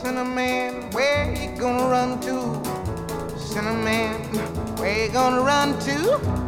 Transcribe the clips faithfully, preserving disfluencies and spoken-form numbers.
Cinnamon, where you gonna run to? Cinnamon, where you gonna run to?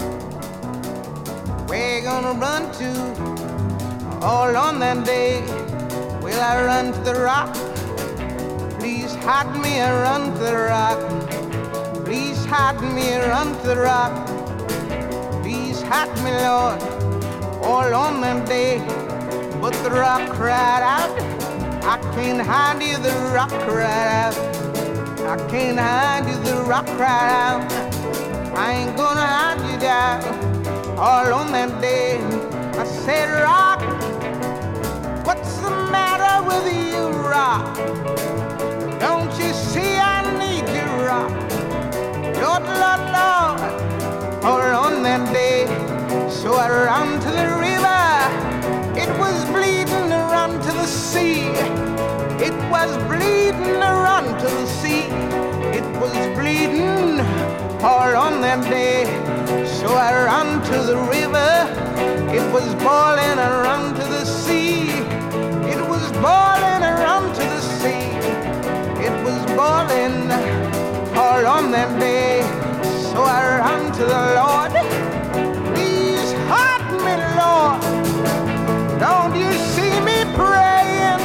Where you gonna run to? All on that day, will I run to the rock? Please hide me and run to the rock. Please hide me and run to the rock. Please hide me, Lord, all on that day. But the rock cried out, I can't hide you, the rock cried out. I can't hide you, the rock cried out. I ain't gonna hide you down. All on that day, I said, rock, what's the matter with you, rock? Don't you see I need you, rock? Lord, Lord, Lord, all on that day. So I ran to the river, it was bleeding to run to the sea. It was bleeding to run to the sea. It was bleeding all on that day. So I ran to the river, it was boiling, I ran to the sea. It was boiling, I ran to the sea. It was boiling all on that day. So I ran to the Lord. Please hide me, Lord. Don't you see me praying?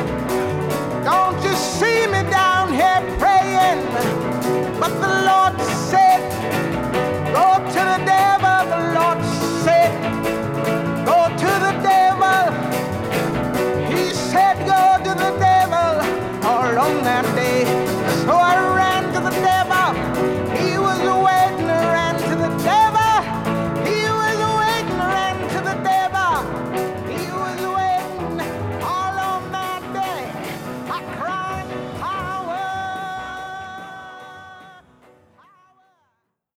Don't you see me down here praying? But the Lord